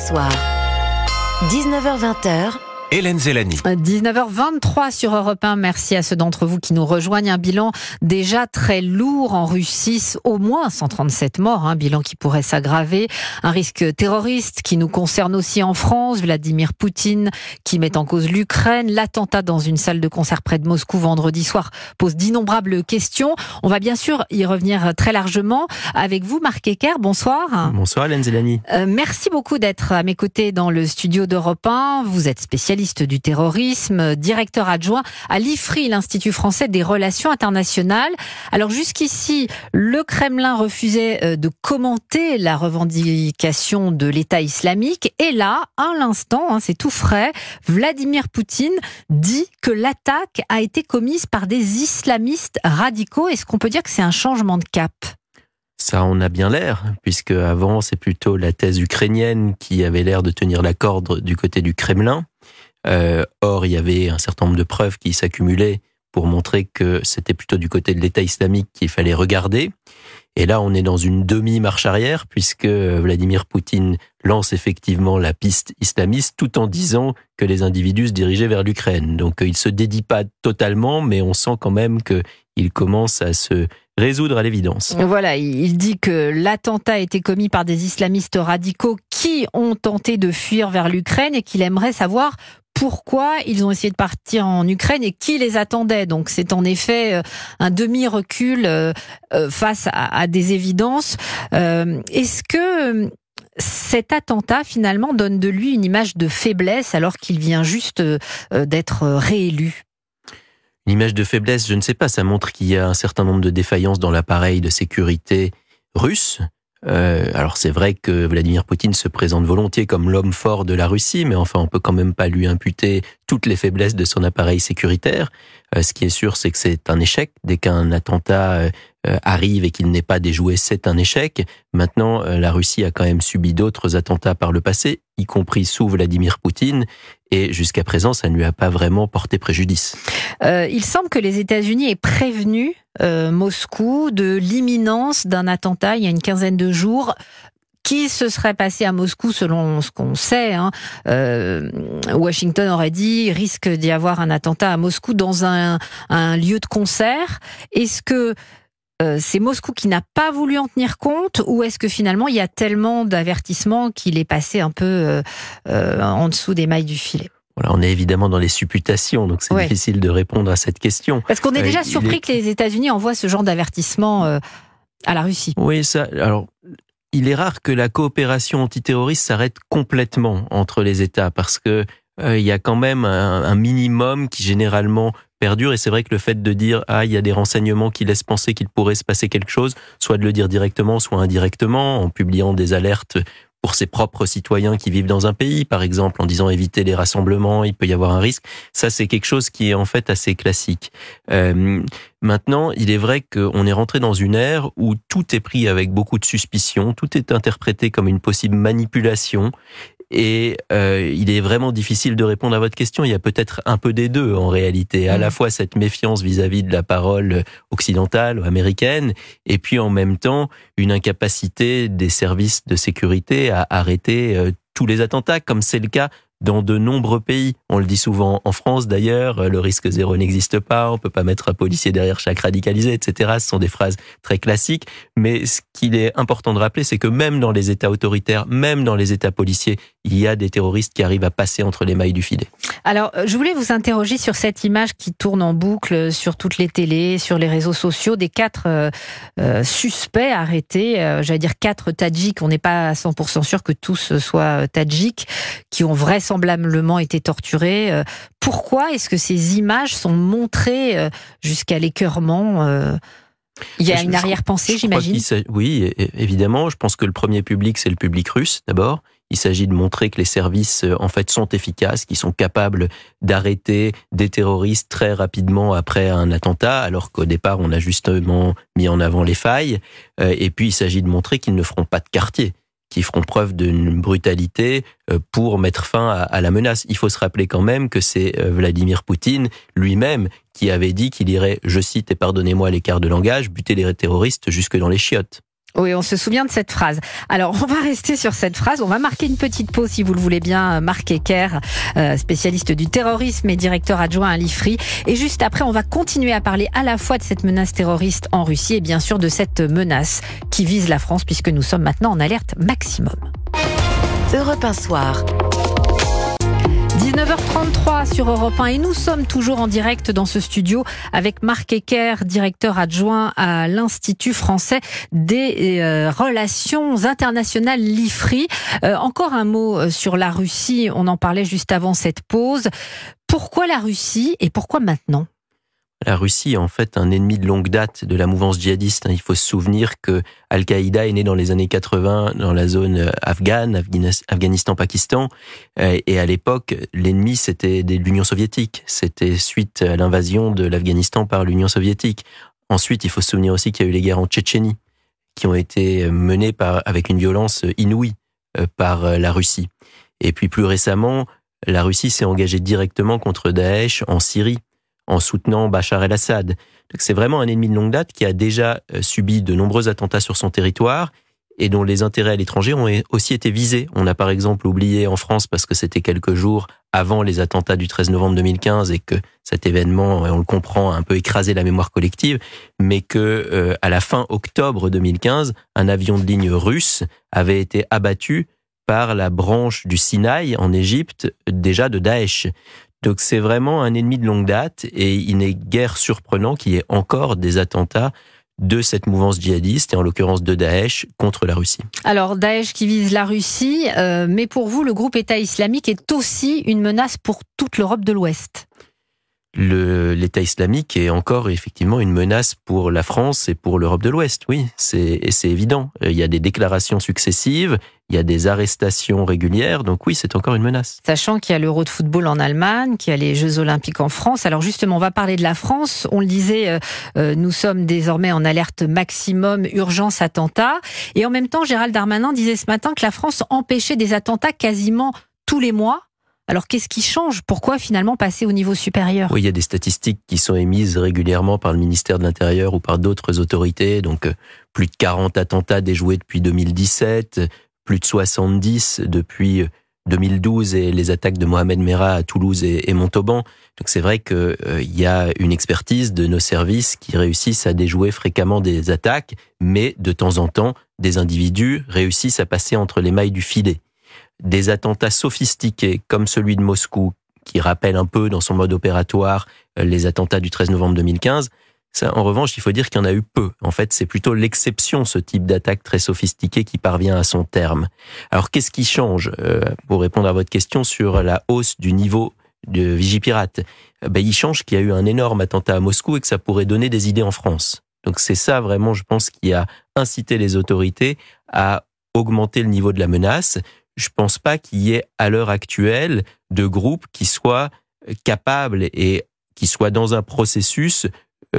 soir. 19h-20h. Hélène Zellani. 19h23 sur Europe 1. Merci à ceux d'entre vous qui nous rejoignent. Un bilan déjà très lourd en Russie, au moins 137 morts, un bilan qui pourrait s'aggraver. Un risque terroriste qui nous concerne aussi en France. Vladimir Poutine qui met en cause l'Ukraine. L'attentat dans une salle de concert près de Moscou vendredi soir pose d'innombrables questions. On va bien sûr y revenir très largement avec vous, Marc Ecker. Bonsoir. Bonsoir Hélène Zellani. Merci beaucoup d'être à mes côtés dans le studio d'Europe 1. Vous êtes spécialiste du terrorisme, directeur adjoint à l'IFRI, l'Institut français des relations internationales. Alors jusqu'ici, le Kremlin refusait de commenter la revendication de l'État islamique. Et là, à l'instant, c'est tout frais, Vladimir Poutine dit que l'attaque a été commise par des islamistes radicaux. Est-ce qu'on peut dire que c'est un changement de cap ? Ça en a bien l'air, puisque avant c'est plutôt la thèse ukrainienne qui avait l'air de tenir la corde du côté du Kremlin. Or, il y avait un certain nombre de preuves qui s'accumulaient pour montrer que c'était plutôt du côté de l'État islamique qu'il fallait regarder. Et là, on est dans une demi-marche arrière, puisque Vladimir Poutine lance effectivement la piste islamiste, tout en disant que les individus se dirigeaient vers l'Ukraine. Donc, il se dédie pas totalement, mais on sent quand même qu'il commence à se résoudre à l'évidence. Voilà, il dit que l'attentat a été commis par des islamistes radicaux qui ont tenté de fuir vers l'Ukraine et qu'il aimerait savoir pourquoi ils ont essayé de partir en Ukraine et qui les attendait. Donc c'est en effet un demi-recul face à des évidences. Est-ce que cet attentat finalement donne de lui une image de faiblesse alors qu'il vient juste d'être réélu ? Une image de faiblesse, je ne sais pas, ça montre qu'il y a un certain nombre de défaillances dans l'appareil de sécurité russe. Alors c'est vrai que Vladimir Poutine se présente volontiers comme l'homme fort de la Russie, mais enfin on peut quand même pas lui imputer toutes les faiblesses de son appareil sécuritaire. Ce qui est sûr, c'est que c'est un échec. Dès qu'un attentat arrive et qu'il n'est pas déjoué, c'est un échec. Maintenant, la Russie a quand même subi d'autres attentats par le passé, y compris sous Vladimir Poutine, et jusqu'à présent, ça ne lui a pas vraiment porté préjudice. Il semble que les États-Unis aient prévenu Moscou de l'imminence d'un attentat il y a une quinzaine de jours qui se serait passé à Moscou selon ce qu'on sait. Washington aurait dit risque d'y avoir un attentat à Moscou dans un lieu de concert. Est-ce que c'est Moscou qui n'a pas voulu en tenir compte ou est-ce que finalement il y a tellement d'avertissements qu'il est passé un peu en dessous des mailles du filet ? Voilà, on est évidemment dans les supputations, donc c'est difficile de répondre à cette question. Parce qu'on est déjà surpris que les États-Unis envoient ce genre d'avertissement à la Russie. Oui, alors, il est rare que la coopération antiterroriste s'arrête complètement entre les États, parce que il y a quand même un minimum qui généralement perdure, et c'est vrai que le fait de dire il y a des renseignements qui laissent penser qu'il pourrait se passer quelque chose, soit de le dire directement, soit indirectement, en publiant des alertes pour ses propres citoyens qui vivent dans un pays, par exemple, en disant éviter les rassemblements, il peut y avoir un risque. Ça, c'est quelque chose qui est en fait assez classique. Maintenant, il est vrai qu'on est rentré dans une ère où tout est pris avec beaucoup de suspicion, tout est interprété comme une possible manipulation. Et il est vraiment difficile de répondre à votre question. Il y a peut-être un peu des deux en réalité. À la fois cette méfiance vis-à-vis de la parole occidentale ou américaine, et puis en même temps une incapacité des services de sécurité à arrêter tous les attentats, comme c'est le cas dans de nombreux pays. On le dit souvent en France d'ailleurs, le risque zéro n'existe pas, on peut pas mettre un policier derrière chaque radicalisé, etc. Ce sont des phrases très classiques, mais ce qu'il est important de rappeler, c'est que même dans les États autoritaires, même dans les États policiers, il y a des terroristes qui arrivent à passer entre les mailles du filet. Alors, je voulais vous interroger sur cette image qui tourne en boucle sur toutes les télés, sur les réseaux sociaux, des 4 suspects arrêtés, j'allais dire 4 Tadjiks, on n'est pas à 100% sûr que tous soient Tadjiks, qui ont vraisemblablement été torturés. Pourquoi est-ce que ces images sont montrées jusqu'à l'écœurement ? Il y a une arrière-pensée, j'imagine. Oui, évidemment. Je pense que le premier public, c'est le public russe, d'abord. Il s'agit de montrer que les services, en fait, sont efficaces, qu'ils sont capables d'arrêter des terroristes très rapidement après un attentat, alors qu'au départ, on a justement mis en avant les failles. Et puis, il s'agit de montrer qu'ils ne feront pas de quartier, qui feront preuve d'une brutalité pour mettre fin à la menace. Il faut se rappeler quand même que c'est Vladimir Poutine lui-même qui avait dit qu'il irait, je cite et pardonnez-moi l'écart de langage, buter les terroristes jusque dans les chiottes. Oui, on se souvient de cette phrase. Alors, on va rester sur cette phrase. On va marquer une petite pause, si vous le voulez bien. Marc Hecker, spécialiste du terrorisme et directeur adjoint à l'IFRI. Et juste après, on va continuer à parler à la fois de cette menace terroriste en Russie et bien sûr de cette menace qui vise la France, puisque nous sommes maintenant en alerte maximum. Europe 1 Soir. 19h33 sur Europe 1 et nous sommes toujours en direct dans ce studio avec Marc Hecker, directeur adjoint à l'Institut français des relations internationales, l'IFRI. Encore un mot sur la Russie, on en parlait juste avant cette pause. Pourquoi la Russie et pourquoi maintenant ? La Russie est en fait un ennemi de longue date de la mouvance djihadiste. Il faut se souvenir que Al-Qaïda est né dans les années 80 dans la zone afghane, Afghanistan-Pakistan. Et à l'époque, l'ennemi, c'était l'Union soviétique. C'était suite à l'invasion de l'Afghanistan par l'Union soviétique. Ensuite, il faut se souvenir aussi qu'il y a eu les guerres en Tchétchénie, qui ont été menées avec une violence inouïe par la Russie. Et puis plus récemment, la Russie s'est engagée directement contre Daesh en Syrie, en soutenant Bachar el-Assad. Donc c'est vraiment un ennemi de longue date qui a déjà subi de nombreux attentats sur son territoire et dont les intérêts à l'étranger ont aussi été visés. On a par exemple oublié en France, parce que c'était quelques jours avant les attentats du 13 novembre 2015 et que cet événement, on le comprend, a un peu écrasé la mémoire collective, mais que à la fin octobre 2015, un avion de ligne russe avait été abattu par la branche du Sinaï en Égypte, déjà de Daesh. Donc c'est vraiment un ennemi de longue date et il n'est guère surprenant qu'il y ait encore des attentats de cette mouvance djihadiste, et en l'occurrence de Daesh, contre la Russie. Alors Daesh qui vise la Russie, mais pour vous, le groupe État islamique est aussi une menace pour toute l'Europe de l'Ouest. L'État islamique est encore effectivement une menace pour la France et pour l'Europe de l'Ouest, oui, c'est évident. Il y a des déclarations successives, il y a des arrestations régulières, donc oui, c'est encore une menace. Sachant qu'il y a l'Euro de football en Allemagne, qu'il y a les Jeux Olympiques en France. Alors justement, on va parler de la France. On le disait, nous sommes désormais en alerte maximum, urgence attentat. Et en même temps, Gérald Darmanin disait ce matin que la France empêchait des attentats quasiment tous les mois. Alors qu'est-ce qui change ? Pourquoi finalement passer au niveau supérieur ? Oui, il y a des statistiques qui sont émises régulièrement par le ministère de l'Intérieur ou par d'autres autorités. Donc plus de 40 attentats déjoués depuis 2017, plus de 70 depuis 2012 et les attaques de Mohamed Merah à Toulouse et Montauban. Donc c'est vrai qu'il y a une expertise de nos services qui réussissent à déjouer fréquemment des attaques, mais de temps en temps, des individus réussissent à passer entre les mailles du filet. Des attentats sophistiqués comme celui de Moscou, qui rappelle un peu dans son mode opératoire les attentats du 13 novembre 2015, ça, en revanche, il faut dire qu'il y en a eu peu. En fait, c'est plutôt l'exception, ce type d'attaque très sophistiquée qui parvient à son terme. Alors, qu'est-ce qui change, pour répondre à votre question sur la hausse du niveau de Vigipirate ? Il change qu'il y a eu un énorme attentat à Moscou et que ça pourrait donner des idées en France. Donc c'est ça vraiment, je pense, qui a incité les autorités à augmenter le niveau de la menace. Je pense pas qu'il y ait à l'heure actuelle de groupes qui soient capables et qui soient dans un processus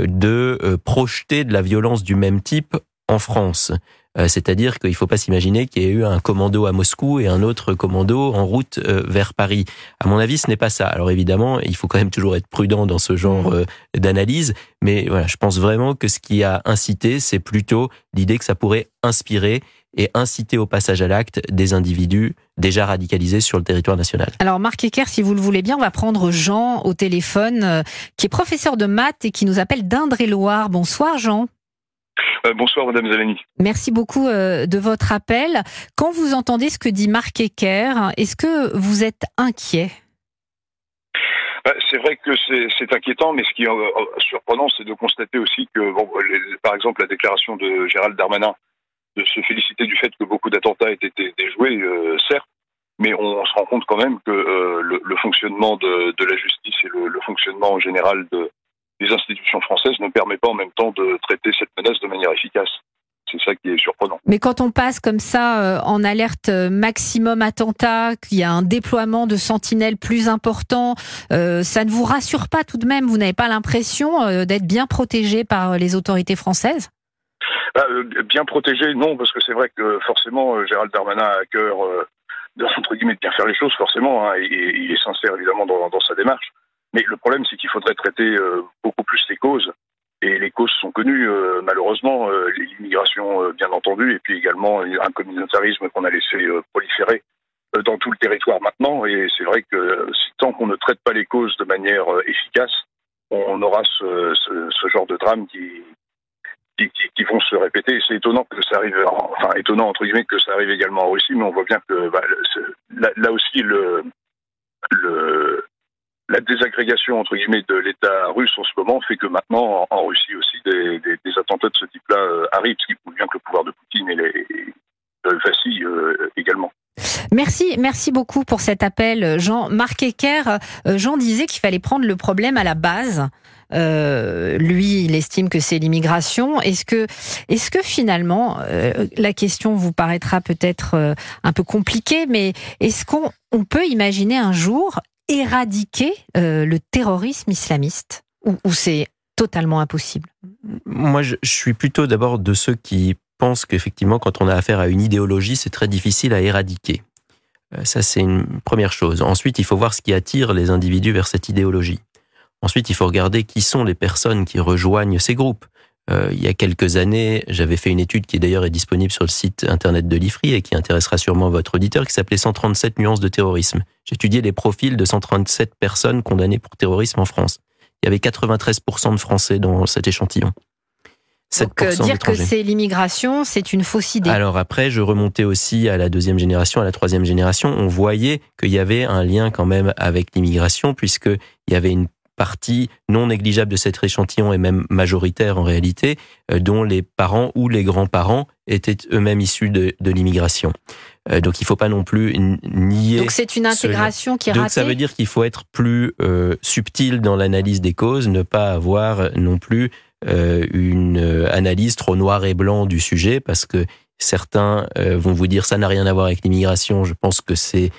de projeter de la violence du même type en France. C'est-à-dire qu'il ne faut pas s'imaginer qu'il y ait eu un commando à Moscou et un autre commando en route vers Paris. À mon avis, ce n'est pas ça. Alors évidemment, il faut quand même toujours être prudent dans ce genre d'analyse, mais voilà, je pense vraiment que ce qui a incité, c'est plutôt l'idée que ça pourrait inspirer et inciter au passage à l'acte des individus déjà radicalisés sur le territoire national. Alors Marc Hecker, si vous le voulez bien, on va prendre Jean au téléphone, qui est professeur de maths et qui nous appelle d'Indre-et-Loire. Bonsoir Jean. Bonsoir Madame Zalani. Merci beaucoup de votre appel. Quand vous entendez ce que dit Marc Hecker, est-ce que vous êtes inquiet ? C'est vrai que c'est inquiétant, mais ce qui est surprenant, c'est de constater aussi que, par exemple, la déclaration de Gérald Darmanin de se féliciter du fait que beaucoup d'attentats aient été déjoués, certes, mais on se rend compte quand même que le fonctionnement de la justice et le fonctionnement en général des institutions françaises ne permet pas en même temps de traiter cette menace de manière efficace. C'est ça qui est surprenant. Mais quand on passe comme ça en alerte maximum attentat, qu'il y a un déploiement de sentinelles plus important, ça ne vous rassure pas tout de même ? Vous n'avez pas l'impression d'être bien protégé par les autorités françaises ? Bien protégé, non, parce que c'est vrai que forcément, Gérald Darmanin a à cœur, entre guillemets, de bien faire les choses, forcément, et il est sincère évidemment dans sa démarche. Mais le problème, c'est qu'il faudrait traiter beaucoup plus les causes Et les causes sont connues, malheureusement, l'immigration, bien entendu, et puis également un communautarisme qu'on a laissé proliférer dans tout le territoire maintenant. Et c'est vrai que tant qu'on ne traite pas les causes de manière efficace, on aura ce genre de drame qui vont se répéter. C'est étonnant que ça arrive, enfin étonnant entre guillemets que ça arrive également en Russie, mais on voit bien que là aussi la désagrégation entre guillemets de l'État russe en ce moment fait que maintenant en Russie aussi des attentats de ce type-là arrivent, ce qui prouve bien que le pouvoir de Poutine vacille également. Merci beaucoup pour cet appel, Jean. Marc Ecker, Jean disait qu'il fallait prendre le problème à la base. Lui, il estime que c'est l'immigration. Est-ce que finalement, la question vous paraîtra peut-être un peu compliquée, mais est-ce qu'on peut imaginer un jour éradiquer le terrorisme islamiste, ou c'est totalement impossible? Moi, je suis plutôt d'abord de ceux qui pensent qu'effectivement, quand on a affaire à une idéologie, c'est très difficile à éradiquer. Ça, c'est une première chose. Ensuite, il faut voir ce qui attire les individus vers cette idéologie. Ensuite, il faut regarder qui sont les personnes qui rejoignent ces groupes. Il y a quelques années, j'avais fait une étude qui d'ailleurs est disponible sur le site internet de l'IFRI et qui intéressera sûrement votre auditeur, qui s'appelait 137 nuances de terrorisme. J'étudiais les profils de 137 personnes condamnées pour terrorisme en France. Il y avait 93% de Français dans cet échantillon. Donc dire que c'est l'immigration, c'est une fausse idée. Alors après, je remontais aussi à la deuxième génération, à la troisième génération. On voyait qu'il y avait un lien quand même avec l'immigration, puisqu'il y avait une partie non négligeable de cet échantillon, et même majoritaire en réalité, dont les parents ou les grands-parents étaient eux-mêmes issus de l'immigration. Donc il ne faut pas non plus nier... Donc c'est une intégration qui est ratée. Donc ça veut dire qu'il faut être plus subtil dans l'analyse des causes, ne pas avoir non plus une analyse trop noir et blanc du sujet, parce que certains vont vous dire ça n'a rien à voir avec l'immigration. Je pense que c'est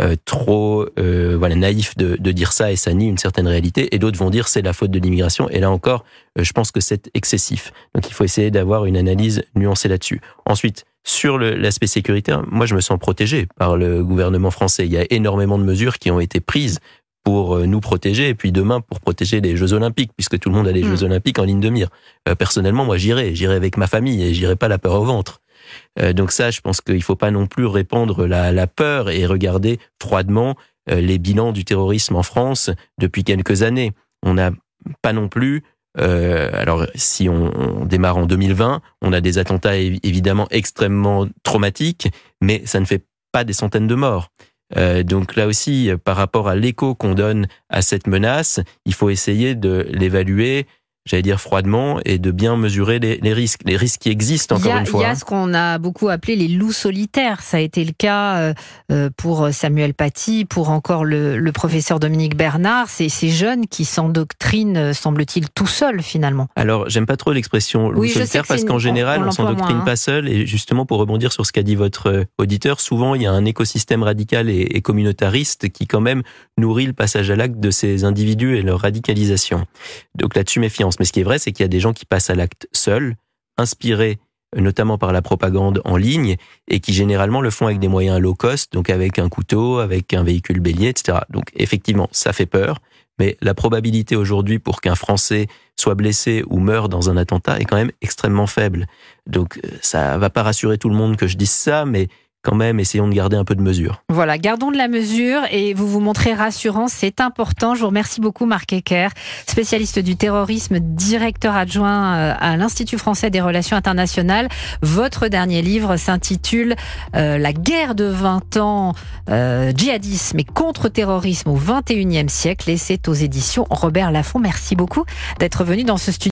trop naïf de dire ça, et ça nie une certaine réalité. Et d'autres vont dire c'est la faute de l'immigration. Et là encore, je pense que c'est excessif. Donc il faut essayer d'avoir une analyse nuancée là-dessus. Ensuite, sur l'aspect sécuritaire, moi je me sens protégé par le gouvernement français. Il y a énormément de mesures qui ont été prises pour nous protéger, et puis demain pour protéger les Jeux Olympiques, puisque tout le monde a les Jeux Olympiques en ligne de mire. Personnellement, moi j'irai avec ma famille, et j'irai pas la peur au ventre. Donc ça, je pense qu'il faut pas non plus répandre la peur et regarder froidement les bilans du terrorisme en France depuis quelques années. On n'a pas non plus... alors si on démarre en 2020, on a des attentats évidemment extrêmement traumatiques, mais ça ne fait pas des centaines de morts. Donc là aussi, par rapport à l'écho qu'on donne à cette menace, il faut essayer de l'évaluer, j'allais dire froidement, et de bien mesurer les risques qui existent encore une fois. Il y a ce qu'on a beaucoup appelé les loups solitaires. Ça a été le cas pour Samuel Paty, pour encore le professeur Dominique Bernard. C'est ces jeunes qui s'endoctrinent, semble-t-il, tout seuls finalement. Alors, j'aime pas trop l'expression loup solitaire, parce qu'en général, on s'endoctrine pas seul. Et justement, pour rebondir sur ce qu'a dit votre auditeur, souvent, il y a un écosystème radical et communautariste qui quand même nourrit le passage à l'acte de ces individus et leur radicalisation. Donc là-dessus, méfiance. Mais ce qui est vrai, c'est qu'il y a des gens qui passent à l'acte seuls, inspirés notamment par la propagande en ligne, et qui généralement le font avec des moyens low cost, donc avec un couteau, avec un véhicule bélier, etc. Donc effectivement, ça fait peur, mais la probabilité aujourd'hui pour qu'un Français soit blessé ou meure dans un attentat est quand même extrêmement faible. Donc ça va pas rassurer tout le monde que je dise ça, mais quand même, essayons de garder un peu de mesure. Voilà, gardons de la mesure, et vous vous montrez rassurant, c'est important. Je vous remercie beaucoup, Marc Ecker, spécialiste du terrorisme, directeur adjoint à l'Institut français des relations internationales. Votre dernier livre s'intitule La guerre de 20 ans, djihadisme et contre-terrorisme au XXIe siècle, et c'est aux éditions Robert Laffont. Merci beaucoup d'être venu dans ce studio.